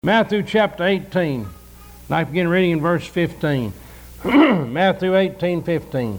Matthew chapter 18. I begin reading in verse 15. Matthew 18:15.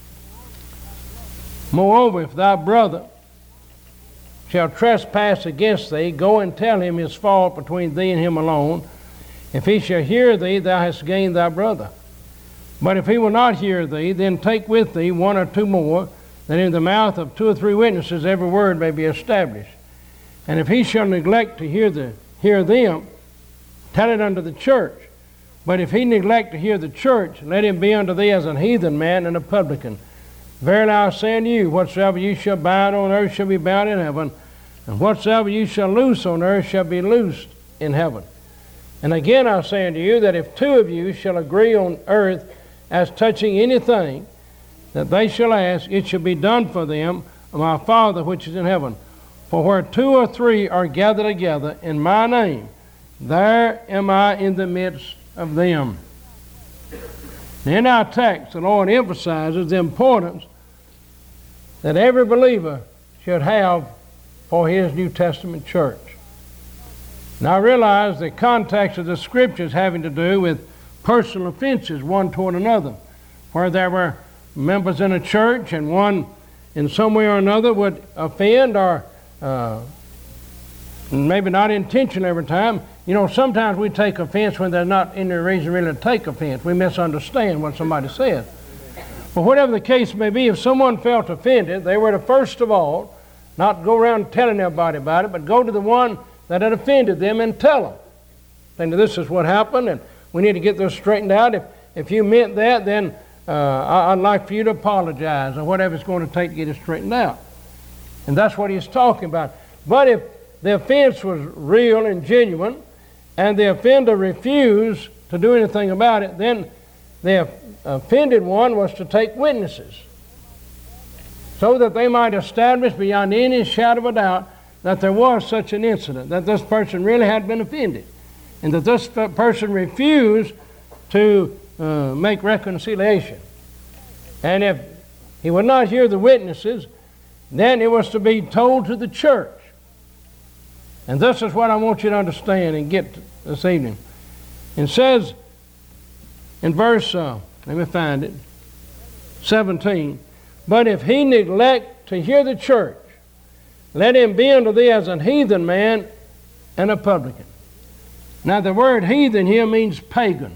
Moreover, if thy brother shall trespass against thee, go and tell him his fault between thee and him alone. If he shall hear thee, thou hast gained thy brother. But if he will not hear thee, then take with thee one or two more, that in the mouth of two or three witnesses every word may be established. And if he shall neglect to hear them, tell it unto the church. But if he neglect to hear the church, let him be unto thee as an heathen man and a publican. Verily I say unto you, whatsoever you shall bind on earth shall be bound in heaven, and whatsoever you shall loose on earth shall be loosed in heaven. And again I say unto you, that if two of you shall agree on earth as touching anything that they shall ask, it shall be done for them of my Father which is in heaven. For where two or three are gathered together in my name, there am I in the midst of them. In our text, the Lord emphasizes the importance that every believer should have for his New Testament church. Now I realize the context of the Scriptures having to do with personal offenses one toward another, where there were members in a church and one in some way or another would offend or maybe not intentional every time. You know, sometimes we take offense when there's not any reason really to take offense. We misunderstand what somebody says. But whatever the case may be, if someone felt offended, they were to first of all not go around telling everybody about it, but go to the one that had offended them and tell them. Saying, this is what happened, and we need to get this straightened out. If you meant that, then I'd like for you to apologize, or whatever it's going to take to get it straightened out. And that's what he's talking about. But if the offense was real and genuine, and the offender refused to do anything about it, then the offended one was to take witnesses, so that they might establish beyond any shadow of a doubt that there was such an incident, that this person really had been offended, and that this person refused to make reconciliation. And if he would not hear the witnesses, then it was to be told to the church. And this is what I want you to understand and get this evening. It says in verse, let me find it, 17, but if he neglect to hear the church, let him be unto thee as an heathen man and a publican. Now the word heathen here means pagan,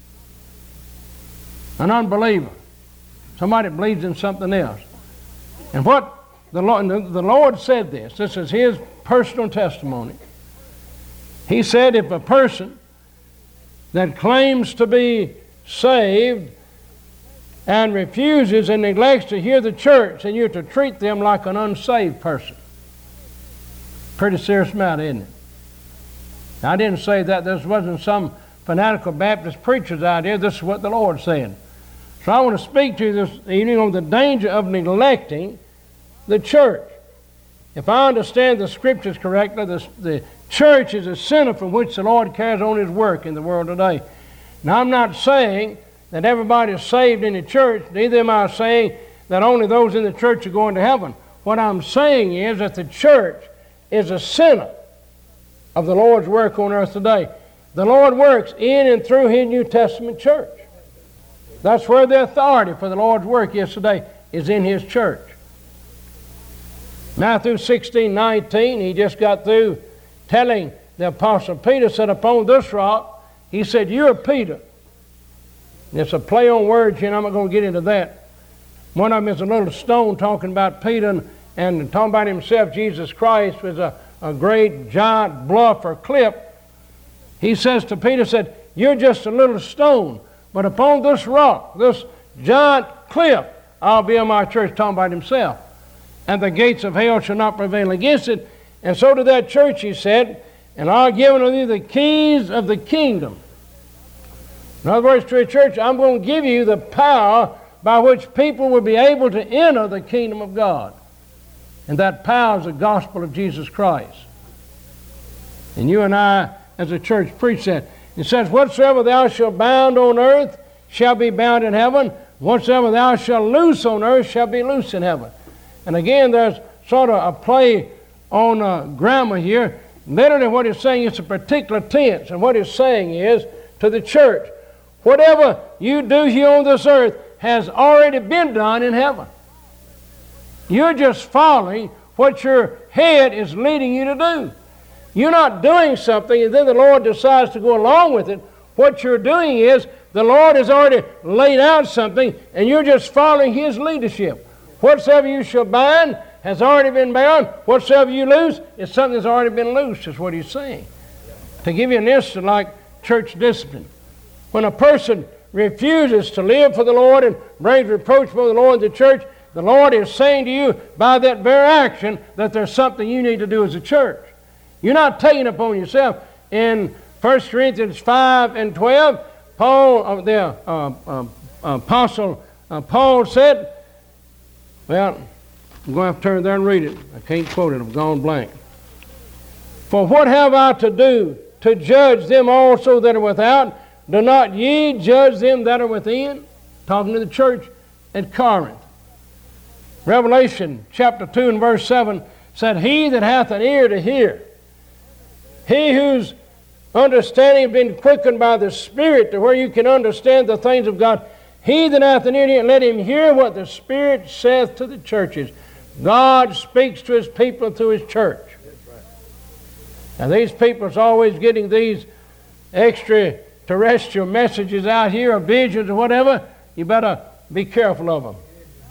an unbeliever, somebody that believes in something else. And what the Lord said this is his personal testimony. He said if a person that claims to be saved and refuses and neglects to hear the church, then you're to treat them like an unsaved person. Pretty serious matter, isn't it? Now, I didn't say that this wasn't some fanatical Baptist preacher's idea. This is what the Lord said. So I want to speak to you this evening on the danger of neglecting the church. If I understand the Scriptures correctly, the church is a center from which the Lord carries on His work in the world today. Now, I'm not saying that everybody is saved in the church. Neither am I saying that only those in the church are going to heaven. What I'm saying is that the church is a center of the Lord's work on earth today. The Lord works in and through His New Testament church. That's where the authority for the Lord's work is today, is in His church. Matthew 16:19, he just got through telling the Apostle Peter, said, upon this rock, he said, you are Peter. And it's a play on words here, and I'm not going to get into that. One of them is a little stone talking about Peter and talking about himself. Jesus Christ was a great giant bluff or cliff. He says to Peter, said, you're just a little stone, but upon this rock, this giant cliff, I'll build my church, talking about himself. And the gates of hell shall not prevail against it. And so to that church he said, and I'll give unto you the keys of the kingdom. In other words, to a church, I'm going to give you the power by which people will be able to enter the kingdom of God. And that power is the gospel of Jesus Christ. And you and I, as a church, preach that. It says, whatsoever thou shalt bind on earth shall be bound in heaven. Whatsoever thou shalt loose on earth shall be loosed in heaven. And again, there's sort of a play on grammar here. literally what it's saying is a particular tense. And what it's saying is to the church, whatever you do here on this earth has already been done in heaven. You're just following what your head is leading you to do. You're not doing something and then the Lord decides to go along with it. What you're doing is the Lord has already laid out something and you're just following His leadership. Whatsoever you shall bind has already been bound. Whatsoever you loose is something that's already been loosed, is what He's saying. To give you an instance like church discipline. When a person refuses to live for the Lord and brings reproach before the Lord in the church, the Lord is saying to you by that very action that there's something you need to do as a church. You're not taking it upon yourself. In 1 Corinthians 5 and 12, Apostle Paul said, well, I'm going to have to turn there and read it. I can't quote it. I've gone blank. For what have I to do to judge them also that are without? Do not ye judge them that are within? Talking to the church at Corinth. Revelation chapter 2 and verse 7 said, he that hath an ear to hear, he whose understanding has been quickened by the Spirit to where you can understand the things of God, he that hath an ear to hear, let him hear what the Spirit saith to the churches. God speaks to His people through His church. Now these people are always getting these extraterrestrial messages out here, or visions or whatever. You better be careful of them.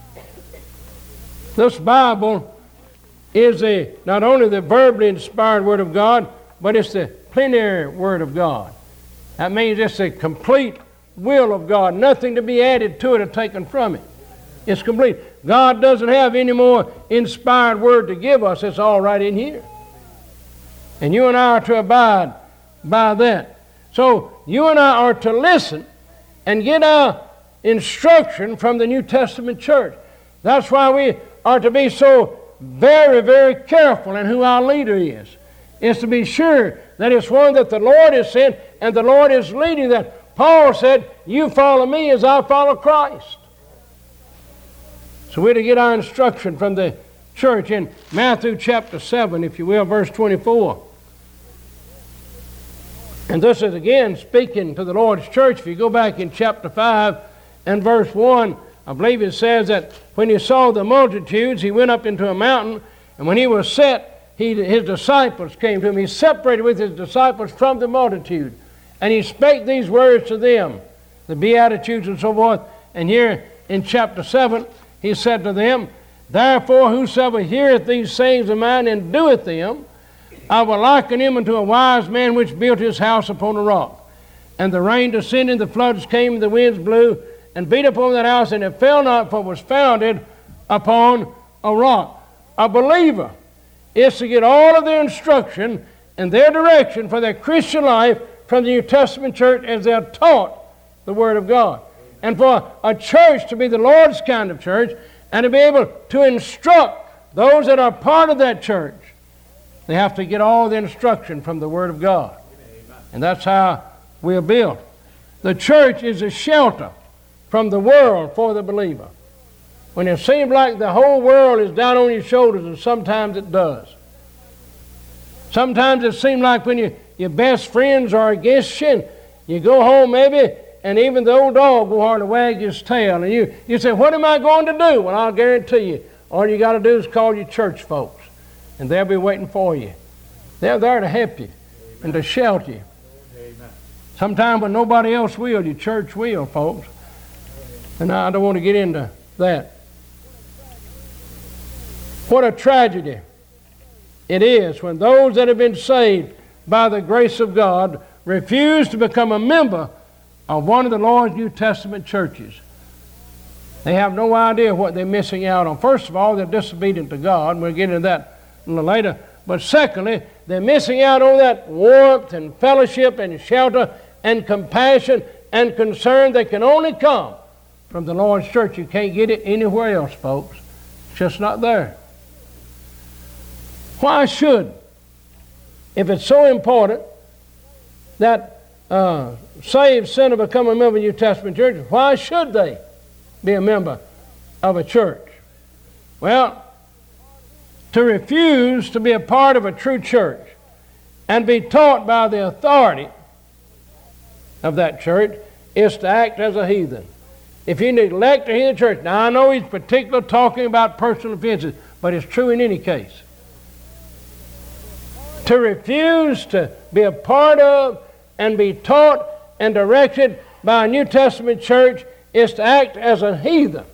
This Bible is not only the verbally inspired Word of God, but it's the plenary Word of God. That means it's the complete will of God. Nothing to be added to it or taken from it. It's complete. God doesn't have any more inspired Word to give us. It's all right in here. And you and I are to abide by that. So you and I are to listen and get our instruction from the New Testament church. That's why we are to be so very, very careful in who our leader is. It's to be sure that it's one that the Lord has sent and the Lord is leading that. Paul said, you follow me as I follow Christ. So we're to get our instruction from the church in Matthew chapter 7, if you will, verse 24. And this is again speaking to the Lord's church. If you go back in chapter 5 and verse 1, I believe it says that when He saw the multitudes, He went up into a mountain, and when He was set, His disciples came to Him. He separated with His disciples from the multitude, and He spake these words to them, the Beatitudes and so forth. And here in chapter 7, He said to them, therefore whosoever heareth these sayings of mine and doeth them, I will liken him unto a wise man which built his house upon a rock. And the rain descended, the floods came, and the winds blew, and beat upon that house, and it fell not, for it was founded upon a rock. A believer is to get all of their instruction and their direction for their Christian life from the New Testament church as they are taught the Word of God. And for a church to be the Lord's kind of church and to be able to instruct those that are part of that church, they have to get all the instruction from the Word of God. And that's how we are built. The church is a shelter from the world for the believer. When it seems like the whole world is down on your shoulders, and sometimes it does. Sometimes it seems like when your best friends are against you, and you go home maybe, and even the old dog will hardly wag his tail. And you say, what am I going to do? Well, I'll guarantee you, all you got to do is call your church folks. And they'll be waiting for you. They're there to help you. Amen. And to shelter you. Amen. Sometimes when nobody else will, your church will, folks. And I don't want to get into that. What a tragedy it is when those that have been saved by the grace of God refuse to become a member of one of the Lord's New Testament churches. They have no idea what they're missing out on. First of all, they're disobedient to God, and we'll get into that a little later. But secondly, they're missing out on that warmth and fellowship and shelter and compassion and concern that can only come from the Lord's church. You can't get it anywhere else, folks. It's just not there. Why should, if it's so important that saved sinner become a member of the New Testament church, why should they be a member of a church? Well, to refuse to be a part of a true church and be taught by the authority of that church is to act as a heathen. If you neglect a heathen church, now I know he's particularly talking about personal offenses, but it's true in any case. To refuse to be a part of and be taught and directed by a New Testament church is to act as a heathen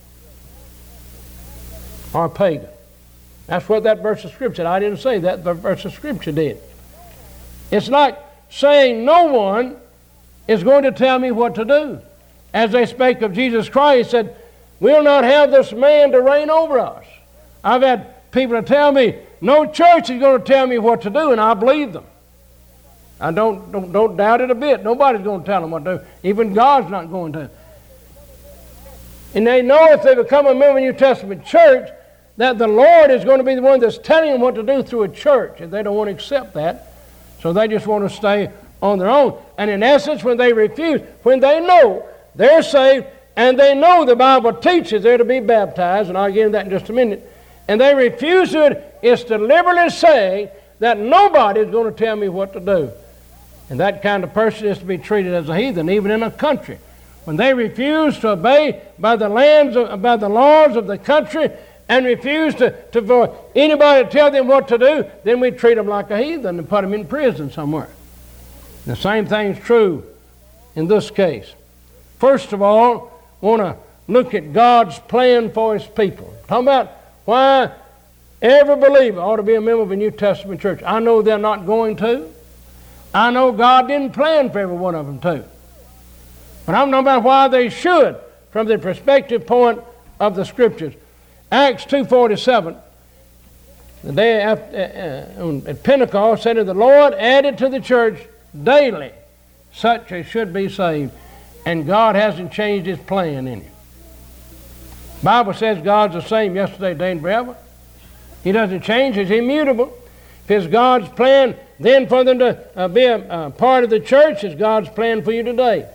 or a pagan. That's what that verse of Scripture said. I didn't say that, the verse of Scripture did. It's like saying no one is going to tell me what to do. As they spake of Jesus Christ, said, we'll not have this man to reign over us. I've had people to tell me, no church is going to tell me what to do, and I believe them. I don't doubt it a bit. Nobody's going to tell them what to do. Even God's not going to. And they know if they become a member of a New Testament church, that the Lord is going to be the one that's telling them what to do through a church, and they don't want to accept that. So they just want to stay on their own. And in essence, when they refuse, when they know they're saved, and they know the Bible teaches they're to be baptized, and I'll get into that in just a minute, and they refuse to it, it's deliberately saying that nobody is going to tell me what to do. And that kind of person is to be treated as a heathen, even in a country. When they refuse to obey by the laws of the country and refuse for anybody to tell them what to do, then we treat them like a heathen and put them in prison somewhere. The same thing is true in this case. First of all, I want to look at God's plan for His people. Talking about why every believer ought to be a member of a New Testament church. I know they're not going to. I know God didn't plan for every one of them to. But I'm talking about why they should from the perspective point of the Scriptures. Acts 2:47, the day after, at Pentecost, said that the Lord added to the church daily such as should be saved. And God hasn't changed His plan in it. The Bible says God's the same yesterday, today, and forever. He doesn't change. He's immutable. If it's God's plan then for them to be a part of the church, it's God's plan for you today.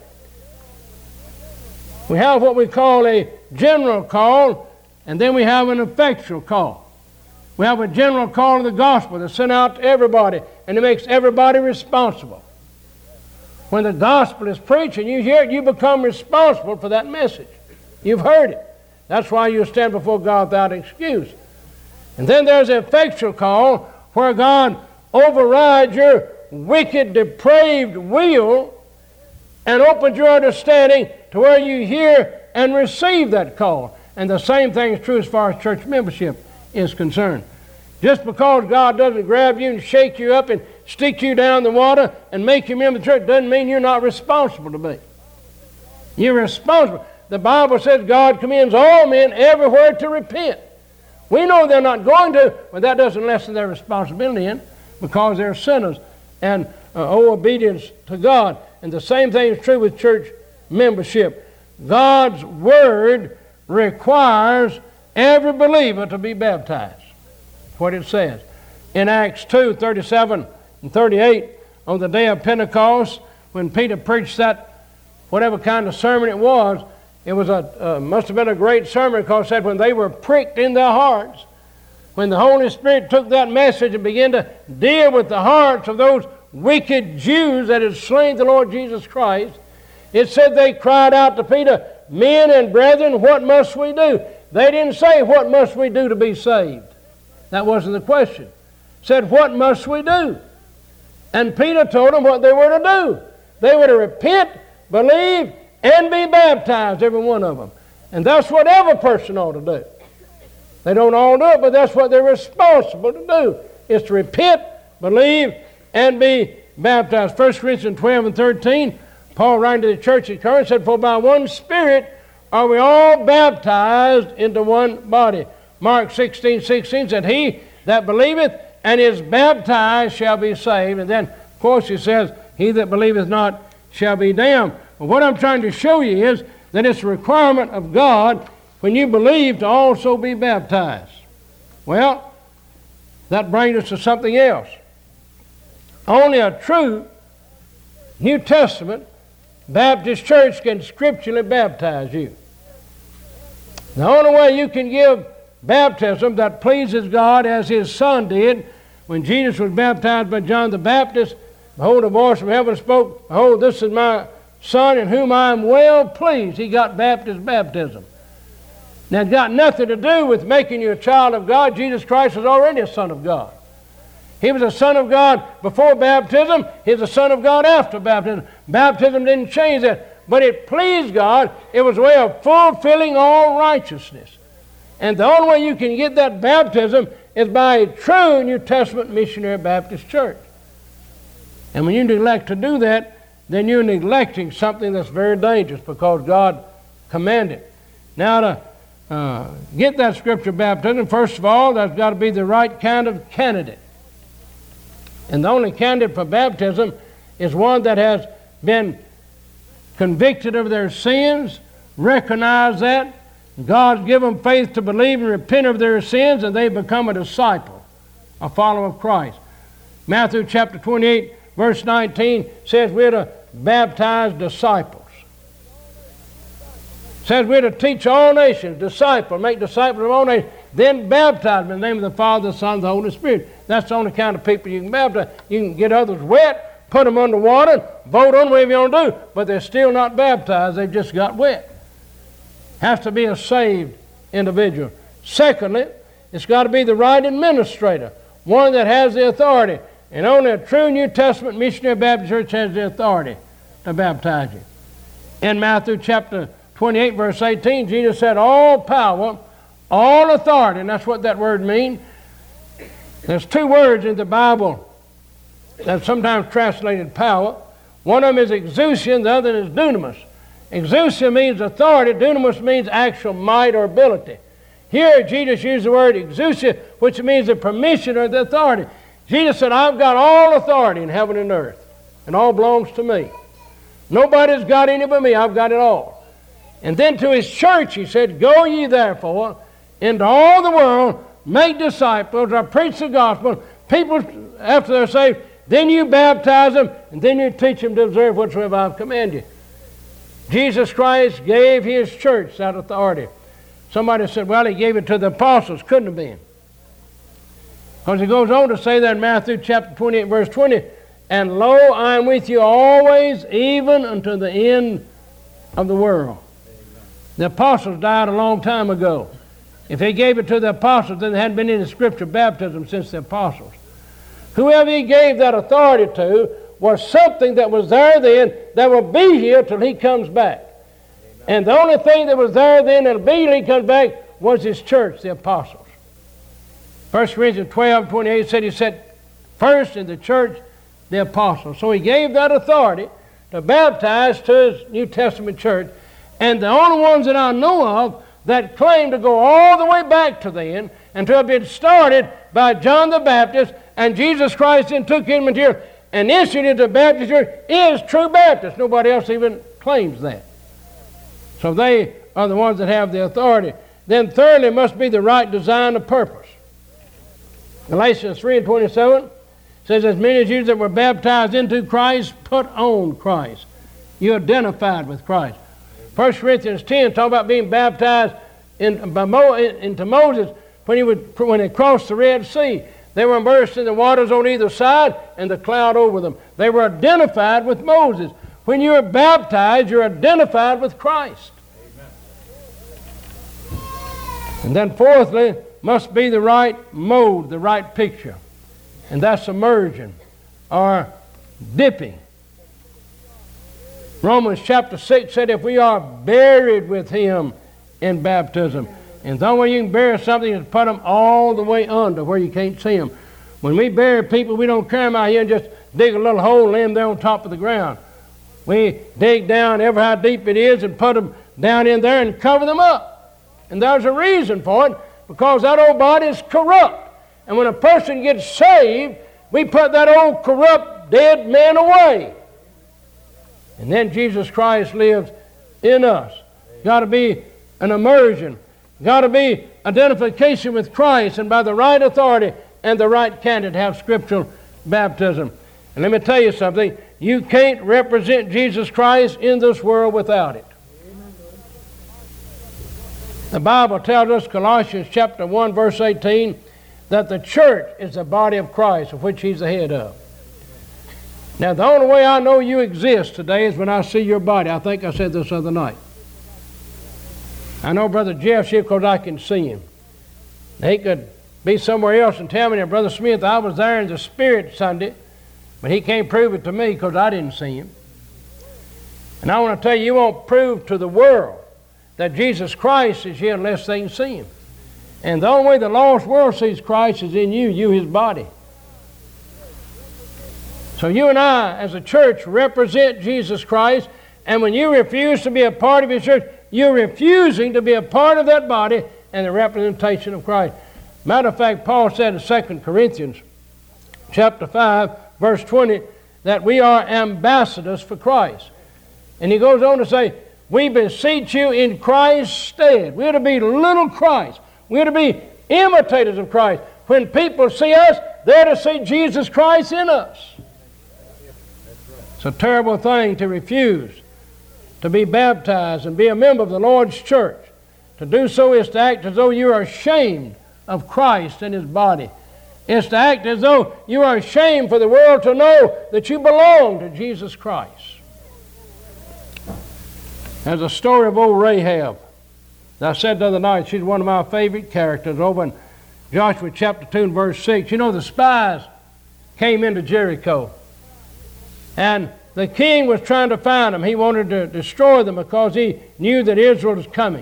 We have what we call a general call, and then we have an effectual call. We have a general call of the gospel that's sent out to everybody, and it makes everybody responsible. When the gospel is preached and you hear it, you become responsible for that message. You've heard it. That's why you stand before God without excuse. And then there's an effectual call where God overrides your wicked, depraved will and opens your understanding to where you hear and receive that call. And the same thing is true as far as church membership is concerned. Just because God doesn't grab you and shake you up and stick you down the water and make you a member of the church doesn't mean you're not responsible to be. You're responsible. The Bible says God commends all men everywhere to repent. We know they're not going to, but that doesn't lessen their responsibility in because they're sinners and owe obedience to God. And the same thing is true with church membership. God's Word requires every believer to be baptized. That's what it says. In Acts 2:37 and 38, on the day of Pentecost, when Peter preached that, whatever kind of sermon it was must have been a great sermon because it said when they were pricked in their hearts, when the Holy Spirit took that message and began to deal with the hearts of those wicked Jews that had slain the Lord Jesus Christ, it said they cried out to Peter, "Men and brethren, what must we do?" They didn't say, "What must we do to be saved?" That wasn't the question. It said, "What must we do?" And Peter told them what they were to do. They were to repent, believe, and be baptized, every one of them. And that's what every person ought to do. They don't all do it, but that's what they're responsible to do, is to repent, believe, and be baptized. 1 Corinthians 12 and 13, Paul writing to the church at Corinth said, "For by one Spirit are we all baptized into one body." Mark 16:16 said, "He that believeth and is baptized shall be saved." And then, of course, he says, "He that believeth not shall be damned." But what I'm trying to show you is that it's a requirement of God when you believe to also be baptized. Well, that brings us to something else. Only a true New Testament Baptist church can scripturally baptize you. The only way you can give baptism that pleases God as His Son did when Jesus was baptized by John the Baptist, behold, a voice from heaven spoke, behold, this is my Son in whom I am well pleased. He got baptism. Now, it's got nothing to do with making you a child of God. Jesus Christ was already a Son of God. He was a Son of God before baptism. He's a Son of God after baptism. Baptism didn't change that, but it pleased God. It was a way of fulfilling all righteousness. And the only way you can get that baptism is by a true New Testament missionary Baptist church. And when you neglect to do that, then you're neglecting something that's very dangerous because God commanded. Now, to get that scripture baptism, first of all, there's got to be the right kind of candidate. And the only candidate for baptism is one that has been convicted of their sins, recognize that. God's given them faith to believe and repent of their sins, and they become a disciple, a follower of Christ. Matthew chapter 28, verse 19 says we're to baptize disciples. It says we're to teach all nations, make disciples of all nations, then baptize them in the name of the Father, the Son, and the Holy Spirit. That's the only kind of people you can baptize. You can get others wet, put them under water, vote on whatever you want to do, but they're still not baptized. They've just got wet. Has to be a saved individual. Secondly, it's got to be the right administrator, one that has the authority. And only a true New Testament missionary Baptist church has the authority to baptize you. In Matthew chapter 28, verse 18, Jesus said, all power, all authority, and that's what that word means. There's two words in the Bible that's sometimes translated power. One of them is exousia, the other is dunamis. Exousia means authority, dunamis means actual might or ability. Here Jesus used the word exousia, which means the permission or the authority. Jesus said, I've got all authority in heaven and earth, and all belongs to me. Nobody's got any but me. I've got it all. And then to his church he said, go ye therefore into all the world, make disciples, or preach the gospel. People, after they're saved, then you baptize them, and then you teach them to observe whatsoever I've commanded you. Jesus Christ gave his church that authority. Somebody said, well, he gave it to the apostles. Couldn't have been. Because he goes on to say that in Matthew chapter 28, verse 20, and lo, I am with you always, even unto the end of the world. The apostles died a long time ago. If he gave it to the apostles, then there hadn't been any scripture baptism since the apostles. Whoever he gave that authority to was something that was there then that will be here till he comes back. Amen. And the only thing that was there then that will be till he comes back was his church, the apostles. 1 Corinthians 12:28 said he set first in the church the apostles. So he gave that authority to baptize to his New Testament church. And the only ones that I know of that claim to go all the way back to then and to have been started by John the Baptist, and Jesus Christ then took him material and issued it to the Baptist church, is true Baptist. Nobody else even claims that. So they are the ones that have the authority. Then thirdly, must be the right design of purpose. Galatians 3:27 says, as many as you that were baptized into Christ, put on Christ. You identified with Christ. 1 Corinthians 10 talk about being baptized into Moses when they crossed the Red Sea. They were immersed in the waters on either side and the cloud over them. They were identified with Moses. When you are baptized, you're identified with Christ. Amen. And then fourthly, must be the right mode, the right picture. And that's immersion or dipping. Romans chapter 6 said if we are buried with him in baptism. And the only way you can bury something is put them all the way under where you can't see them. When we bury people, we don't carry them out here and just dig a little hole and lay them there on top of the ground. We dig down ever how deep it is and put them down in there and cover them up. And there's a reason for it, because that old body is corrupt. And when a person gets saved, we put that old corrupt dead man away. And then Jesus Christ lives in us. Got to be an immersion. Got to be identification with Christ, and by the right authority and the right candidate have scriptural baptism. And let me tell you something. You can't represent Jesus Christ in this world without it. The Bible tells us, Colossians chapter 1, verse 18, that the church is the body of Christ, of which He's the head of. Now, the only way I know you exist today is when I see your body. I think I said this other night. I know Brother Jeff's here because I can see him. He could be somewhere else and tell me that, Brother Smith, I was there in the Spirit Sunday, but he can't prove it to me because I didn't see him. And I want to tell you, you won't prove to the world that Jesus Christ is here unless they can see Him. And the only way the lost world sees Christ is in you, His body. So you and I, as a church, represent Jesus Christ, and when you refuse to be a part of His church, you're refusing to be a part of that body and the representation of Christ. Matter of fact, Paul said in 2 Corinthians chapter 5, verse 20, that we are ambassadors for Christ. And he goes on to say, we beseech you in Christ's stead. We're to be little Christ. We're to be imitators of Christ. When people see us, they're to see Jesus Christ in us. It's a terrible thing to refuse to be baptized and be a member of the Lord's church. To do so is to act as though you are ashamed of Christ and His body. It's to act as though you are ashamed for the world to know that you belong to Jesus Christ. There's a story of old Rahab. As I said the other night, she's one of my favorite characters over in Joshua chapter 2 and verse 6. You know, the spies came into Jericho, and the king was trying to find them. He wanted to destroy them because he knew that Israel was coming.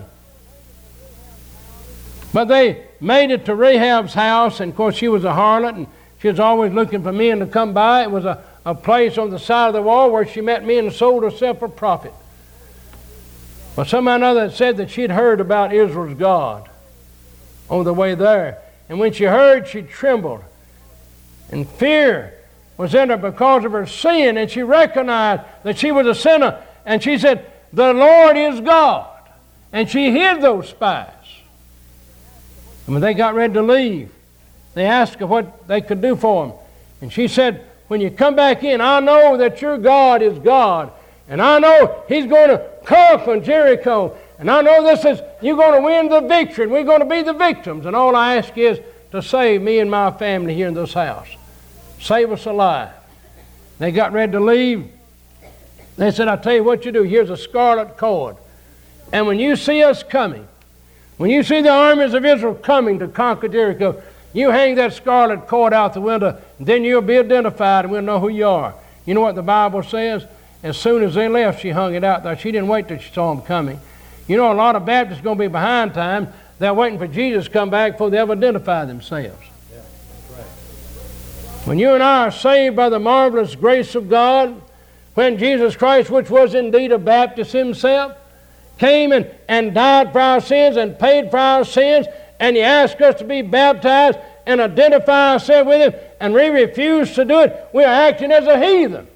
But they made it to Rahab's house, and of course she was a harlot, and she was always looking for men to come by. It was a place on the side of the wall where she met men and sold herself for profit. But somehow or another said that she'd heard about Israel's God on the way there. And when she heard, she trembled. And fear was in her because of her sin, and she recognized that she was a sinner. And she said, the Lord is God. And she hid those spies. And when they got ready to leave, they asked her what they could do for them. And she said, when you come back in, I know that your God is God. And I know He's going to conquer Jericho. And I know you're going to win the victory, and we're going to be the victims. And all I ask is to save me and my family here in this house. Save us alive. They got ready to leave. They said, I'll tell you what you do. Here's a scarlet cord. And when you see us coming, when you see the armies of Israel coming to conquer Jericho, you hang that scarlet cord out the window, and then you'll be identified and we'll know who you are. You know what the Bible says? As soon as they left, she hung it out there. She didn't wait till she saw them coming. You know, a lot of Baptists are going to be behind time. They're waiting for Jesus to come back before they ever identify themselves. Yeah, that's right. When you and I are saved by the marvelous grace of God, when Jesus Christ, which was indeed a Baptist Himself, came and died for our sins and paid for our sins, and He asked us to be baptized and identify ourselves with Him, and we refuse to do it, we are acting as a heathen.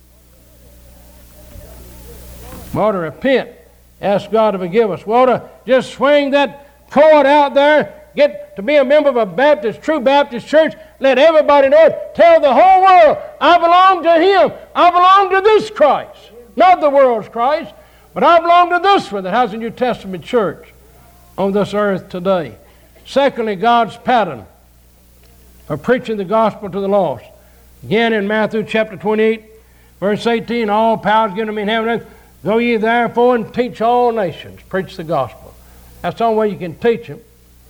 We ought to repent, ask God to forgive us. We ought to just swing that cord out there, get to be a member of a true Baptist church, let everybody know it, tell the whole world, I belong to Him, I belong to this Christ, not the world's Christ, but I belong to this one that has a New Testament church on this earth today. Secondly, God's pattern for preaching the gospel to the lost. Again in Matthew chapter 28, verse 18, all power is given to me in heaven and earth. Go ye therefore and teach all nations. Preach the gospel. That's the only way you can teach them.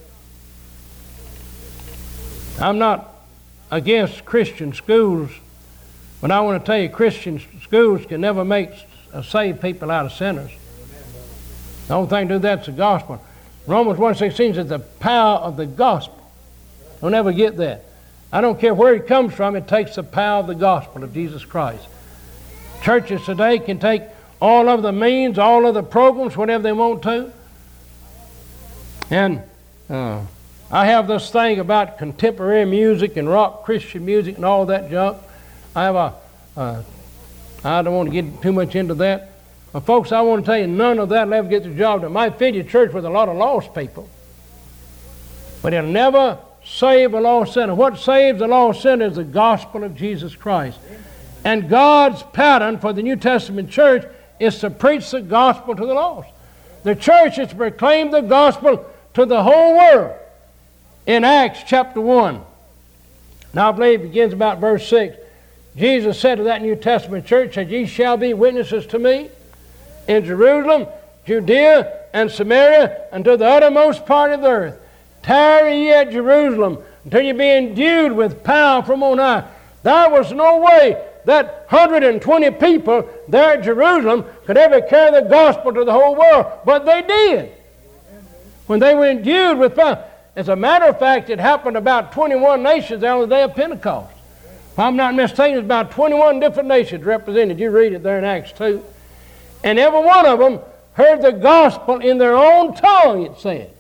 I'm not against Christian schools, but I want to tell you, Christian schools can never make save people out of sinners. The only thing to do that's the gospel. Romans 1:16 says the power of the gospel. Don't ever get that. I don't care where it comes from, it takes the power of the gospel of Jesus Christ. Churches today can take all of the means, all of the programs, whatever they want to. And I have this thing about contemporary music and rock Christian music and all that junk. I have I don't want to get too much into that. But folks, I want to tell you, none of that will ever get the job done. Might fill your church with a lot of lost people, but it'll never save a lost sinner. What saves a lost sinner is the gospel of Jesus Christ. And God's pattern for the New Testament church is to preach the gospel to the lost. The church is to proclaim the gospel to the whole world. in Acts chapter 1. Now I believe it begins about verse 6. Jesus said to that New Testament church, that ye shall be witnesses to me in Jerusalem, Judea, and Samaria, and to the uttermost part of the earth. Tarry ye at Jerusalem until ye be endued with power from on high. There was no way that 120 people there at Jerusalem could ever carry the gospel to the whole world, but they did. When they were endued with power. As a matter of fact, it happened about 21 nations on the day of Pentecost. If I'm not mistaken, it's about 21 different nations represented. You read it there in Acts 2. And every one of them heard the gospel in their own tongue, it said.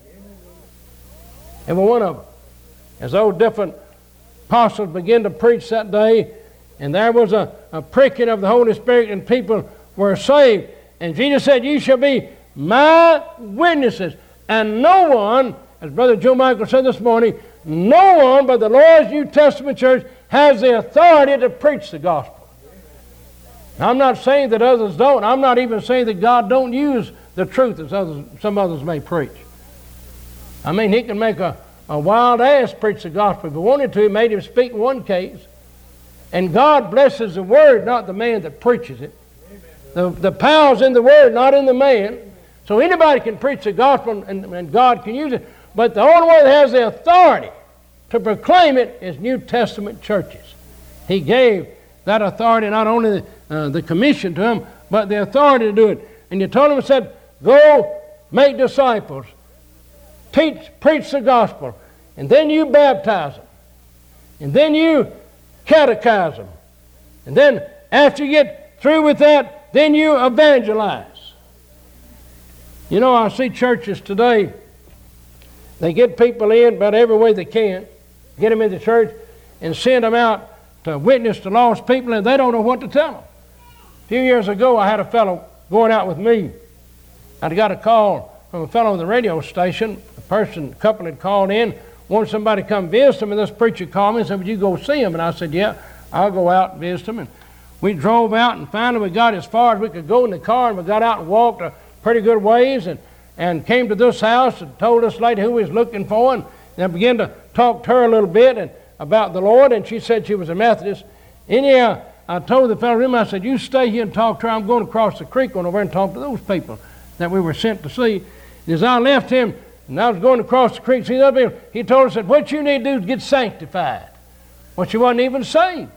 Every one of them. As those different apostles began to preach that day, and there was a pricking of the Holy Spirit, and people were saved. And Jesus said, "You shall be my witnesses." And no one, as Brother Joe Michael said this morning, no one but the Lord's New Testament church has the authority to preach the gospel. Now, I'm not saying that others don't. I'm not even saying that God don't use the truth as some others may preach. I mean, He can make a wild ass preach the gospel. If He wanted to, He made him speak in one case. And God blesses the word, not the man that preaches it. The power's in the word, not in the man. So anybody can preach the gospel, and God can use it. But the only one that has the authority to proclaim it is New Testament churches. He gave that authority, not only the commission to them, but the authority to do it. And He told them and said, "Go make disciples, preach the gospel, and then you baptize them, and then you catechize them, and then after you get through with that, then you evangelize." You know, I see churches today, they get people in about every way they can, get them into church, and send them out to witness to lost people, and they don't know what to tell them. A few years ago, I had a fellow going out with me. I got a call from a fellow on the radio station. A couple had called in, wanted somebody to come visit them, and this preacher called me and said, "Would you go see him?" And I said, "Yeah, I'll go out and visit him." And we drove out, and finally we got as far as we could go in the car, and we got out and walked a pretty good ways, and came to this house and told this lady who we was looking for, and then began to talk to her a little bit and about the Lord, and she said she was a Methodist. Anyhow, I told the fellow, I said, "You stay here and talk to her. I'm going across the creek on over and talk to those people that we were sent to see." And as I left him, and I was going across the creek, he told her, said, "What you need to do is get sanctified." Well, she wasn't even saved.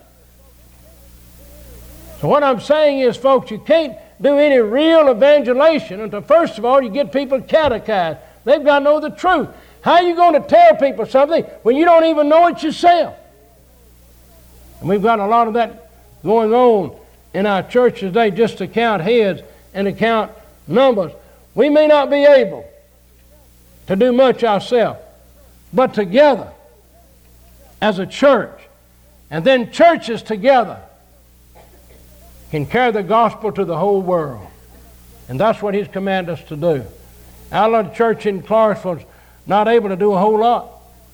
So what I'm saying is, folks, you can't do any real evangelization until, first of all, you get people catechized. They've got to know the truth. How are you going to tell people something when you don't even know it yourself? And we've got a lot of that going on in our church today, just to count heads and to count numbers. We may not be able to do much ourselves, but together as a church, and then churches together, can carry the gospel to the whole world. And that's what He's commanded us to do. Our little church in Clarksville's not able to do a whole lot.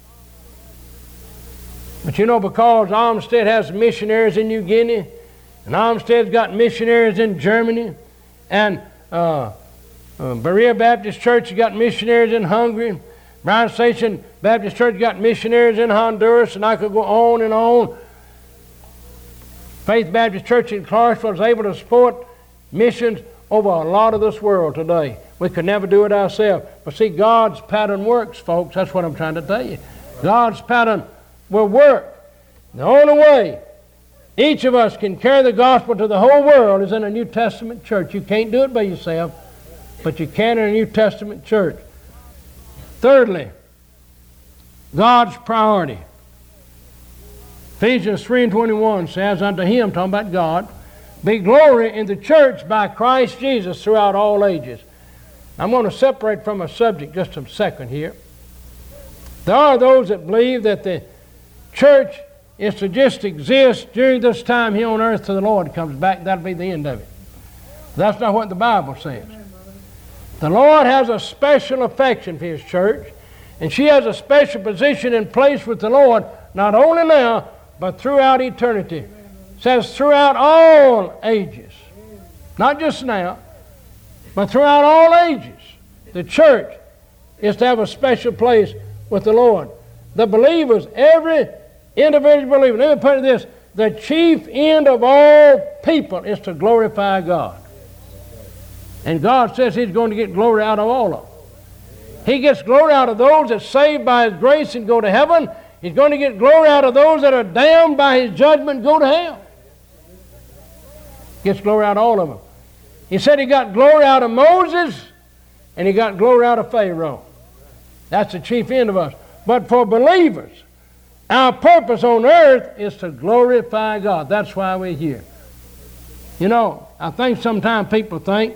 But you know, because Olmsted has missionaries in New Guinea, and Olmsted's got missionaries in Germany, and Berea Baptist Church has got missionaries in Hungary, Bryan Station Baptist Church got missionaries in Honduras, and I could go on and on. Faith Baptist Church in Clarksville is able to support missions over a lot of this world today. We could never do it ourselves. But see, God's pattern works, folks. That's what I'm trying to tell you. God's pattern will work. The only way each of us can carry the gospel to the whole world is in a New Testament church. You can't do it by yourself, but you can in a New Testament church. Thirdly, God's priority. Ephesians 3:21 says, "Unto Him," talking about God, "be glory in the church by Christ Jesus throughout all ages." I'm going to separate from a subject just a second here. There are those that believe that the church is to just exist during this time here on earth till the Lord comes back. That'll be the end of it. That's not what the Bible says. The Lord has a special affection for His church, and she has a special position and place with the Lord, not only now, but throughout eternity. It says throughout all ages. Not just now, but throughout all ages. The church is to have a special place with the Lord. the believers, every individual believer, let me put it this, the chief end of all people is to glorify God. And God says He's going to get glory out of all of them. He gets glory out of those that are saved by His grace and go to heaven. He's going to get glory out of those that are damned by His judgment and go to hell. Gets glory out of all of them. He said He got glory out of Moses and He got glory out of Pharaoh. That's the chief end of us. But for believers, our purpose on earth is to glorify God. That's why we're here. You know, I think sometimes people think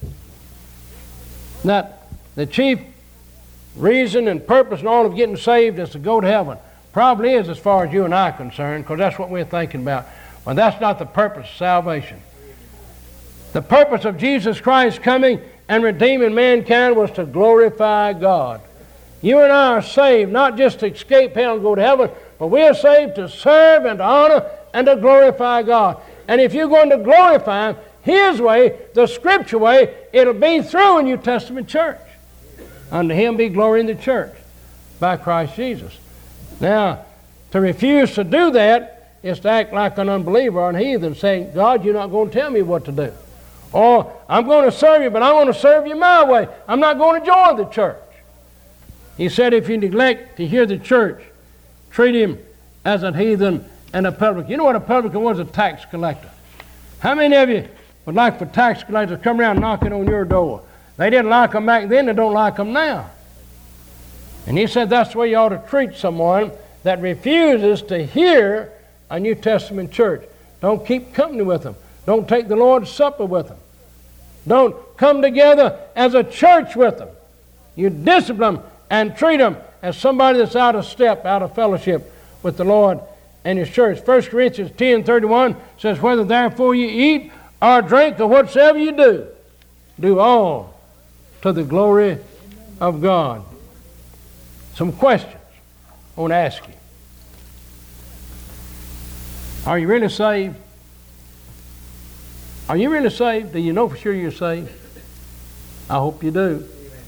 that the chief reason and purpose and all of getting saved is to go to heaven. Probably is as far as you and I are concerned, because that's what we're thinking about. But that's not the purpose of salvation. The purpose of Jesus Christ coming and redeeming mankind was to glorify God. You and I are saved not just to escape hell and go to heaven, but we are saved to serve and to honor and to glorify God. And if you're going to glorify Him His way, the Scripture way, it'll be through a New Testament church. Unto Him be glory in the church by Christ Jesus. Now, to refuse to do that is to act like an unbeliever or an heathen, saying, God, you're not going to tell me what to do. Or, I'm going to serve you, but I'm going to serve you my way. I'm not going to join the church. He said, if you neglect to hear the church, treat him as a heathen and a publican. You know what a publican was? A tax collector. How many of you would like for tax collectors to come around knocking on your door? They didn't like them back then, they don't like them now. And he said that's the way you ought to treat someone that refuses to hear a New Testament church. Don't keep company with them. Don't take the Lord's Supper with them. Don't come together as a church with them. You discipline them and treat them as somebody that's out of step, out of fellowship with the Lord and His church. 1 Corinthians 10:31 says, whether therefore you eat or drink or whatsoever you do, do all to the glory of God. Some questions I want to ask you. Are you really saved? Are you really saved? Do you know for sure you're saved? I hope you do.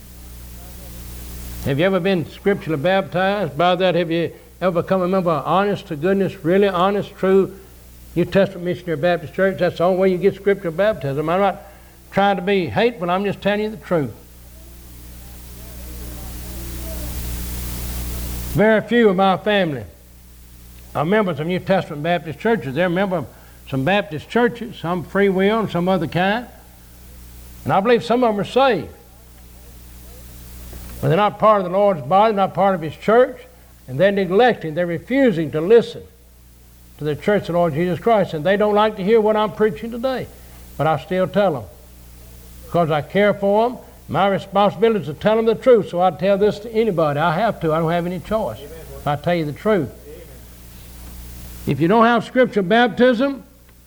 Have you ever been scripturally baptized? By that, have you ever become a member of honest to goodness, really honest, true New Testament Missionary Baptist Church? That's the only way you get scriptural baptism. I'm not trying to be hateful. I'm just telling you the truth. Very few of my family are members of New Testament Baptist churches. They're members of some Baptist churches, some free will and some other kind. And I believe some of them are saved. But they're not part of the Lord's body, not part of His church, and they're neglecting, they're refusing to listen to the church of the Lord Jesus Christ. And they don't like to hear what I'm preaching today. But I still tell them. Because I care for them. My responsibility is to tell them the truth. So I tell this to anybody. I have to. I don't have any choice. If I tell you the truth. If you don't have scriptural baptism,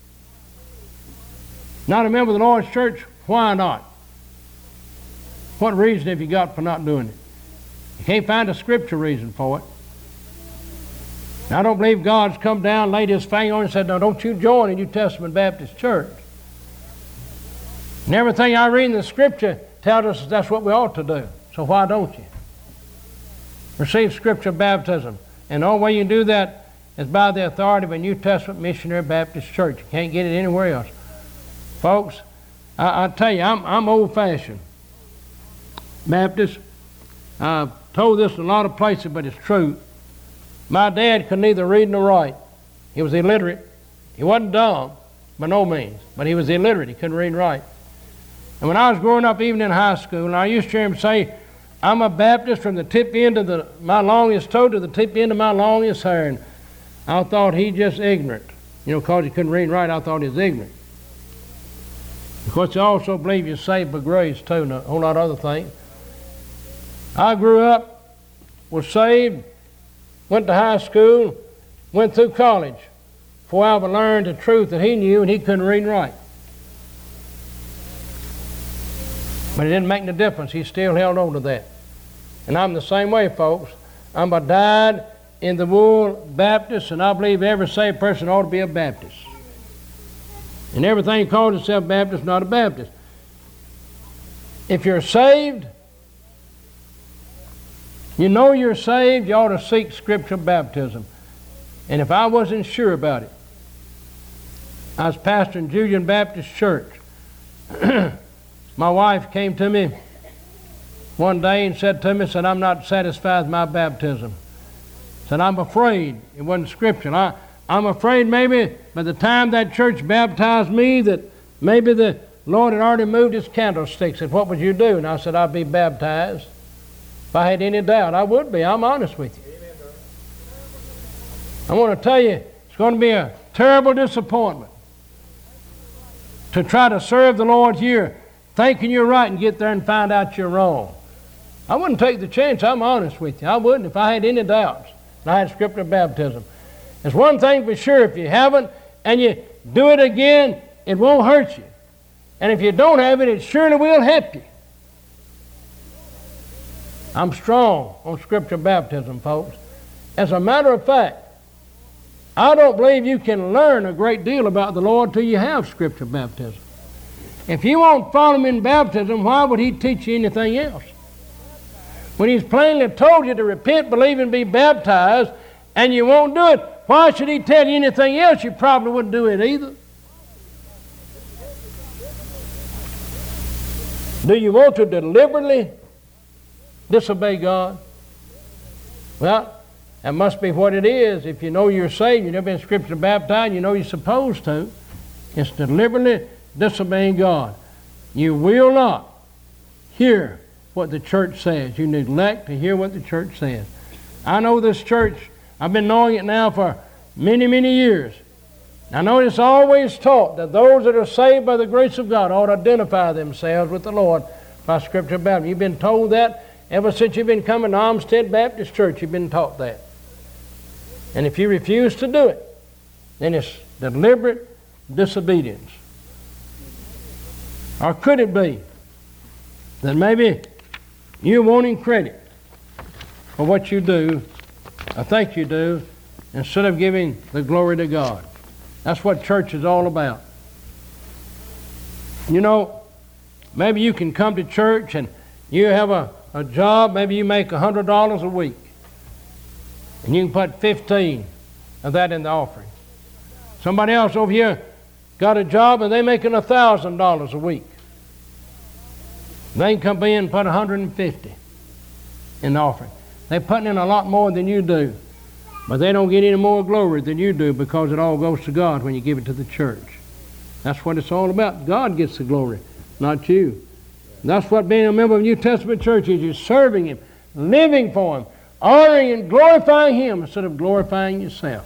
not a member of the Lord's church, why not? What reason have you got for not doing it? You can't find a scripture reason for it. Now, I don't believe God's come down, laid His finger on it and said, no, don't you join a New Testament Baptist church. And everything I read in the scripture tells us that's what we ought to do. So why don't you? Receive scriptural baptism. And the only way you can do that is by the authority of a New Testament Missionary Baptist church. You can't get it anywhere else. Folks, I tell you, I'm old-fashioned Baptist. I've told this in a lot of places, but it's true. My dad could neither read nor write. He was illiterate. He wasn't dumb, by no means, but he was illiterate. He couldn't read and write. And when I was growing up, even in high school, and I used to hear him say, I'm a Baptist from the tip end of my longest toe to the tip end of my longest hair. And I thought he just ignorant. You know, because he couldn't read and write, I thought he was ignorant. Of course, I also believe you're saved by grace, too, and a whole lot of other things. I grew up, was saved, went to high school, went through college before I ever learned the truth that he knew, and he couldn't read and write. But it didn't make no difference. He still held on to that. And I'm the same way, folks. I'm a dyed-in-the-wool Baptist, and I believe every saved person ought to be a Baptist. And everything that calls itself Baptist is not a Baptist. If you're saved, You know you're saved, you ought to seek scriptural baptism. And if I wasn't sure about it, I was pastoring Julian Baptist Church. My wife came to me one day and said to me, I'm not satisfied with my baptism. Said, I'm afraid it wasn't scriptural. I'm afraid maybe by the time that church baptized me that maybe the Lord had already moved his candlesticks. Said, what would you do? And I said, I'd be baptized. If I had any doubt, I would be. I'm honest with you. I want to tell you, it's going to be a terrible disappointment to try to serve the Lord here, thinking you're right and get there and find out you're wrong. I wouldn't take the chance. I'm honest with you. I wouldn't if I had any doubts and I had scriptural baptism. There's one thing for sure, if you haven't and you do it again, it won't hurt you. And if you don't have it, it surely will help you. I'm strong on scriptural baptism, folks. As a matter of fact, I don't believe you can learn a great deal about the Lord till you have scriptural baptism. If you won't follow him in baptism, why would he teach you anything else? When he's plainly told you to repent, believe, and be baptized, and you won't do it, why should he tell you anything else? You probably wouldn't do it either. Do you want to deliberately disobey God? Well, that must be what it is. If you know you're saved, you've never been scripturally baptized, you know you're supposed to. It's deliberately disobeying God. You will not hear what the church says. You neglect to hear what the church says. I know this church, I've been knowing it now for many, many years. I know it's always taught that those that are saved by the grace of God ought to identify themselves with the Lord by scriptural baptism. You've been told that ever since you've been coming to Olmsted Baptist Church. You've been taught that. And if you refuse to do it, then it's deliberate disobedience. Or could it be that maybe you're wanting credit for what you do, or think you do, instead of giving the glory to God? That's what church is all about. You know, maybe you can come to church and you have a job, maybe you make $100 a week, and you can put 15 of that in the offering. Somebody else over here got a job and they're making $1,000 a week. They can come in and put 150 in the offering. They're putting in a lot more than you do, but they don't get any more glory than you do because it all goes to God when you give it to the church. That's what it's all about. God gets the glory, not you. And that's what being a member of a New Testament church is. You're serving him, living for him, honoring and glorifying him instead of glorifying yourself.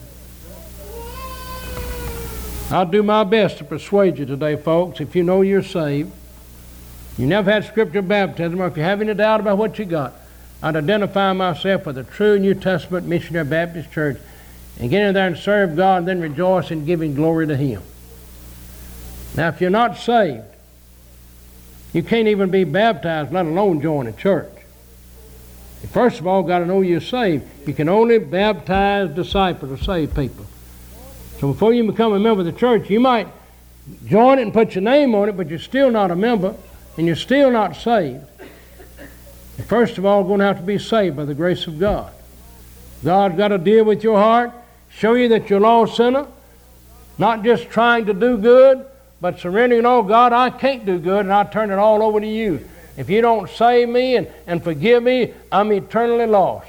I'll do my best to persuade you today, folks. If you know you're saved, you never had scriptural baptism, or if you have any doubt about what you got, I'd identify myself with a true New Testament missionary Baptist church and get in there and serve God and then rejoice in giving glory to him. Now, if you're not saved, you can't even be baptized, let alone join a church. You first of all got to know you're saved. You can only baptize disciples or save people. So before you become a member of the church, you might join it and put your name on it, but you're still not a member and you're still not saved. You're first of all going to have to be saved by the grace of God. God's got to deal with your heart, show you that you're a lost sinner, not just trying to do good, but surrendering all. God, I can't do good, and I turn it all over to you. If you don't save me and forgive me, I'm eternally lost.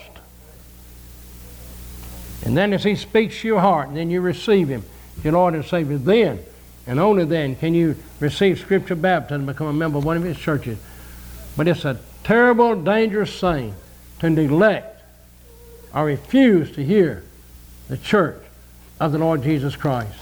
And then as he speaks to your heart, and then you receive him, your Lord and Savior, then and only then can you receive scriptural baptism and become a member of one of his churches. But it's a terrible, dangerous thing to neglect or refuse to hear the church of the Lord Jesus Christ.